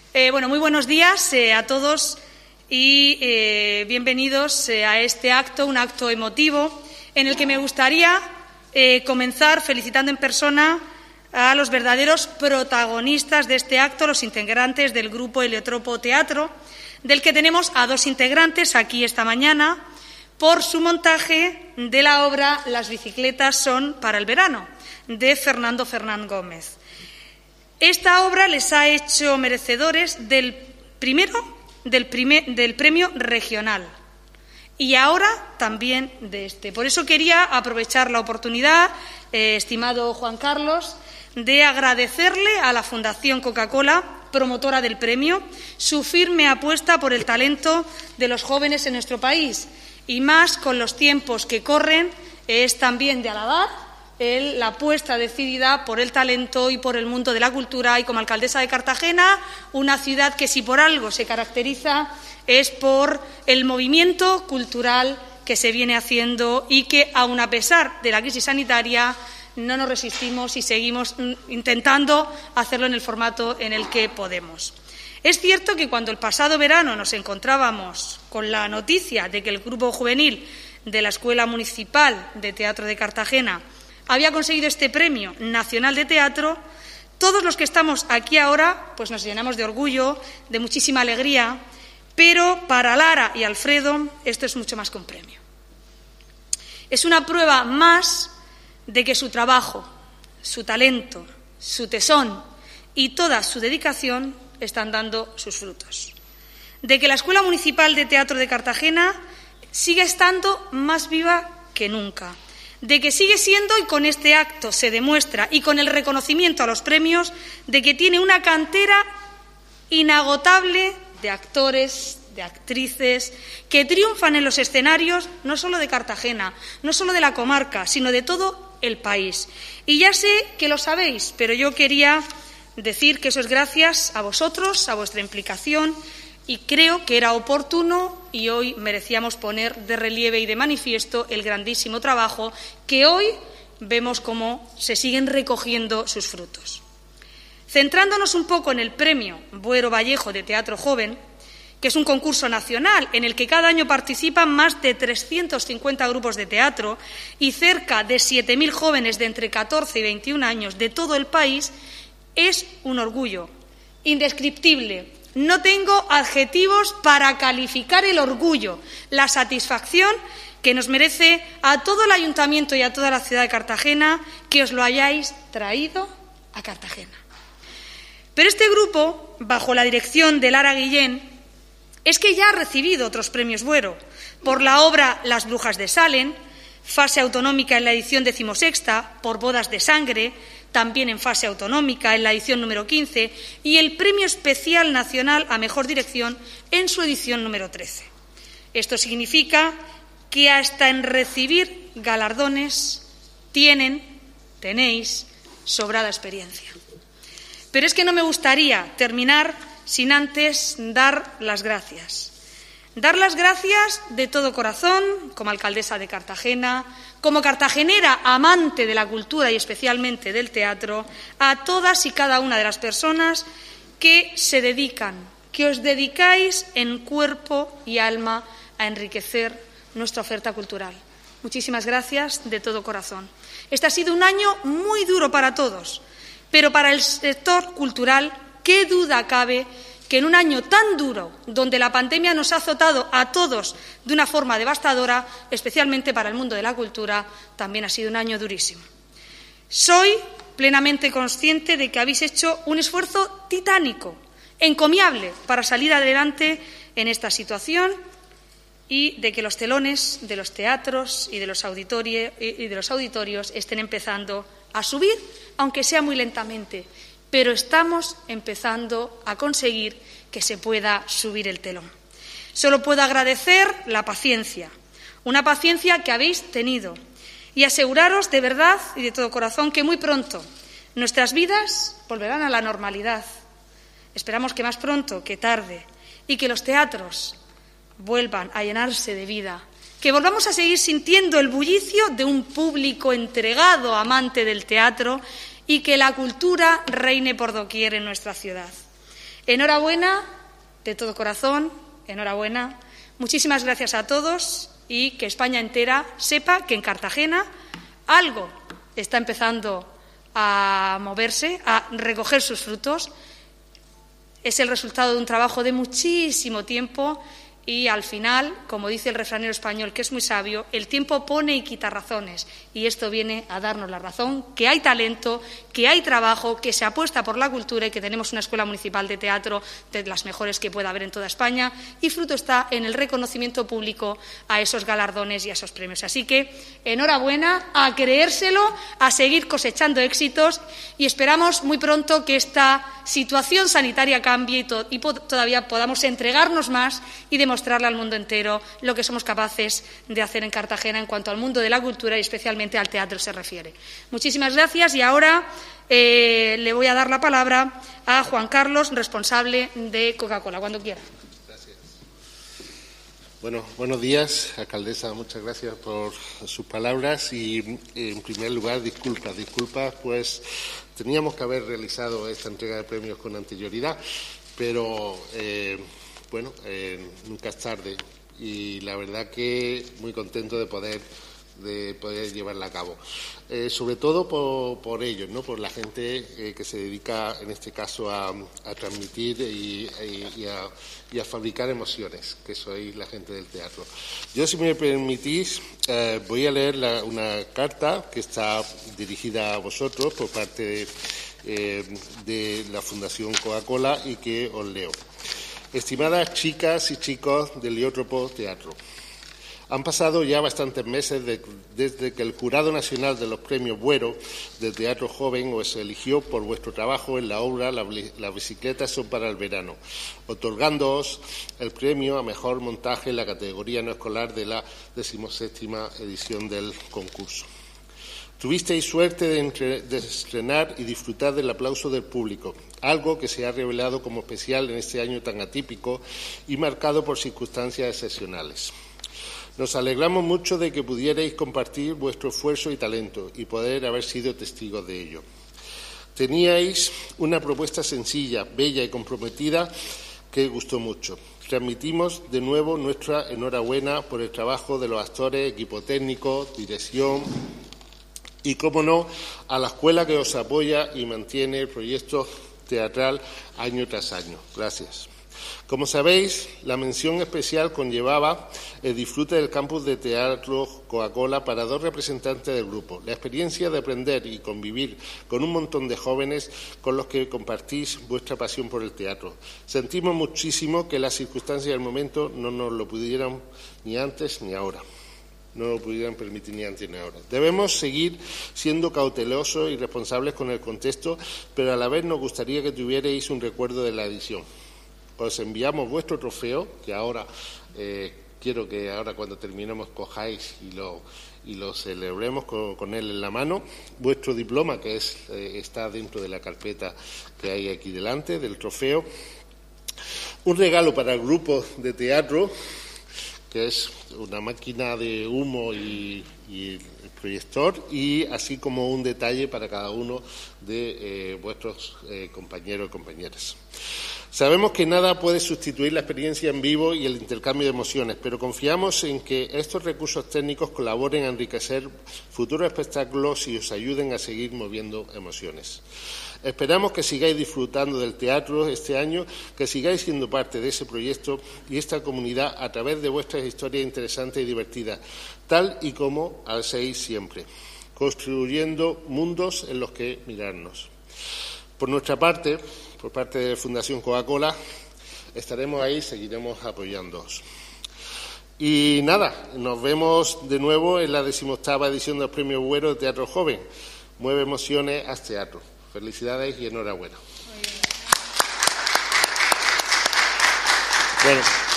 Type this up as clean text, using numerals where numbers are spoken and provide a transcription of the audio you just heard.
Muy buenos días a todos y bienvenidos a este acto, un acto emotivo, en el que me gustaría comenzar felicitando en persona a los verdaderos protagonistas de este acto, los integrantes del grupo Heliotropo Teatro, del que tenemos a dos integrantes aquí esta mañana, por su montaje de la obra Las bicicletas son para el verano, de Fernando Fernán Gómez. Esta obra les ha hecho merecedores del premio regional y ahora también de este. Por eso quería aprovechar la oportunidad, estimado Juan Carlos, de agradecerle a la Fundación Coca-Cola, promotora del premio, su firme apuesta por el talento de los jóvenes en nuestro país. Y más con los tiempos que corren, es también de alabar la apuesta decidida por el talento y por el mundo de la cultura, y como alcaldesa de Cartagena, una ciudad que si por algo se caracteriza es por el movimiento cultural que se viene haciendo y que, aun a pesar de la crisis sanitaria, no nos resistimos y seguimos intentando hacerlo en el formato en el que podemos. Es cierto que cuando el pasado verano nos encontrábamos con la noticia de que el grupo juvenil de la Escuela Municipal de Teatro de Cartagena había conseguido este Premio Nacional de Teatro, todos los que estamos aquí ahora pues nos llenamos de orgullo, de muchísima alegría, pero para Lara y Alfredo esto es mucho más que un premio. Es una prueba más de que su trabajo, su talento, su tesón y toda su dedicación están dando sus frutos. De que la Escuela Municipal de Teatro de Cartagena sigue estando más viva que nunca. De que sigue siendo, y con este acto se demuestra, y con el reconocimiento a los premios, de que tiene una cantera inagotable de actores, de actrices, que triunfan en los escenarios no solo de Cartagena, no solo de la comarca, sino de todo el país. Y ya sé que lo sabéis, pero yo quería decir que eso es gracias a vosotros, a vuestra implicación, y creo que era oportuno y hoy merecíamos poner de relieve y de manifiesto el grandísimo trabajo que hoy vemos cómo se siguen recogiendo sus frutos. Centrándonos un poco en el Premio Buero Vallejo de Teatro Joven, que es un concurso nacional en el que cada año participan más de 350 grupos de teatro y cerca de 7.000 jóvenes de entre 14 y 21 años de todo el país, es un orgullo indescriptible. No tengo adjetivos para calificar el orgullo, la satisfacción que nos merece a todo el ayuntamiento y a toda la ciudad de Cartagena que os lo hayáis traído a Cartagena. Pero este grupo, bajo la dirección de Lara Guillén, es que ya ha recibido otros premios Buero por la obra Las brujas de Salem, fase autonómica en la edición 16ª, por Bodas de Sangre, también en fase autonómica en la edición número 15, y el Premio Especial Nacional a Mejor Dirección en su edición número 13. Esto significa que hasta en recibir galardones tenéis sobrada experiencia. Pero es que no me gustaría terminar sin antes dar las gracias. Dar las gracias de todo corazón, como alcaldesa de Cartagena, como cartagenera amante de la cultura y especialmente del teatro, a todas y cada una de las personas que se dedican, que os dedicáis en cuerpo y alma a enriquecer nuestra oferta cultural. Muchísimas gracias de todo corazón. Este ha sido un año muy duro para todos, pero para el sector cultural, qué duda cabe que en un año tan duro, donde la pandemia nos ha azotado a todos de una forma devastadora, especialmente para el mundo de la cultura, también ha sido un año durísimo. Soy plenamente consciente de que habéis hecho un esfuerzo titánico, encomiable, para salir adelante en esta situación y de que los telones de los teatros y de los auditorios estén empezando a subir, aunque sea muy lentamente. Pero estamos empezando a conseguir que se pueda subir el telón. Solo puedo agradecer la paciencia, una paciencia que habéis tenido, y aseguraros de verdad y de todo corazón que muy pronto nuestras vidas volverán a la normalidad. Esperamos que más pronto que tarde, y que los teatros vuelvan a llenarse de vida, que volvamos a seguir sintiendo el bullicio de un público entregado, amante del teatro, y que la cultura reine por doquier en nuestra ciudad. Enhorabuena, de todo corazón, enhorabuena. Muchísimas gracias a todos y que España entera sepa que en Cartagena algo está empezando a moverse, a recoger sus frutos. Es el resultado de un trabajo de muchísimo tiempo y, al final, como dice el refranero español, que es muy sabio, el tiempo pone y quita razones. Y esto viene a darnos la razón, que hay talento, que hay trabajo, que se apuesta por la cultura y que tenemos una escuela municipal de teatro de las mejores que pueda haber en toda España. Y fruto está en el reconocimiento público a esos galardones y a esos premios. Así que, enhorabuena, a creérselo, a seguir cosechando éxitos y esperamos muy pronto que esta situación sanitaria cambie y todavía podamos entregarnos más y demostrarle al mundo entero lo que somos capaces de hacer en Cartagena en cuanto al mundo de la cultura y especialmente al teatro se refiere. Muchísimas gracias y ahora le voy a dar la palabra a Juan Carlos, responsable de Coca-Cola, cuando quiera. Gracias. Bueno, buenos días, alcaldesa, muchas gracias por sus palabras y, en primer lugar, disculpas, pues teníamos que haber realizado esta entrega de premios con anterioridad, pero nunca es tarde y la verdad que muy contento de poder llevarla a cabo. Sobre todo por ellos, ¿no? Por la gente que se dedica, en este caso, a transmitir y a fabricar emociones, que sois la gente del teatro. Yo, si me permitís, voy a leer una carta que está dirigida a vosotros por parte de la Fundación Coca-Cola y que os leo. Estimadas chicas y chicos del Liótropo Teatro, han pasado ya bastantes meses desde que el Jurado Nacional de los Premios Buero de Teatro Joven os eligió por vuestro trabajo en la obra Las bicicletas son para el verano, otorgándoos el premio a mejor montaje en la categoría no escolar de la 17ª edición del concurso. Tuvisteis suerte de estrenar y disfrutar del aplauso del público, algo que se ha revelado como especial en este año tan atípico y marcado por circunstancias excepcionales. Nos alegramos mucho de que pudierais compartir vuestro esfuerzo y talento y poder haber sido testigos de ello. Teníais una propuesta sencilla, bella y comprometida que gustó mucho. Transmitimos de nuevo nuestra enhorabuena por el trabajo de los actores, equipo técnico, dirección y, cómo no, a la escuela que os apoya y mantiene el proyecto teatral año tras año. Gracias. Como sabéis, la mención especial conllevaba el disfrute del campus de teatro Coca-Cola para 2 representantes del grupo, la experiencia de aprender y convivir con un montón de jóvenes con los que compartís vuestra pasión por el teatro. Sentimos muchísimo que las circunstancias del momento no nos lo pudieran ni antes ni ahora. No lo pudieran permitir ni antes ni ahora. Debemos seguir siendo cautelosos y responsables con el contexto, pero a la vez nos gustaría que tuvierais un recuerdo de la edición. Os enviamos vuestro trofeo, que ahora quiero que ahora cuando terminemos cojáis y lo celebremos con él en la mano. Vuestro diploma, que está dentro de la carpeta que hay aquí delante, del trofeo. Un regalo para el grupo de teatro, que es una máquina de humo y el proyector, y así como un detalle para cada uno de vuestros compañeros y compañeras. Sabemos que nada puede sustituir la experiencia en vivo y el intercambio de emociones, pero confiamos en que estos recursos técnicos colaboren a enriquecer futuros espectáculos y os ayuden a seguir moviendo emociones. Esperamos que sigáis disfrutando del teatro este año, que sigáis siendo parte de ese proyecto y esta comunidad a través de vuestras historias interesantes y divertidas, tal y como hacéis siempre, construyendo mundos en los que mirarnos. Por nuestra parte, por parte de la Fundación Coca-Cola, estaremos ahí, seguiremos apoyándoos. Y nada, nos vemos de nuevo en la 18ª edición del Premio Buero de Teatro Joven. Mueve emociones, haz teatro. Felicidades y enhorabuena. Bueno.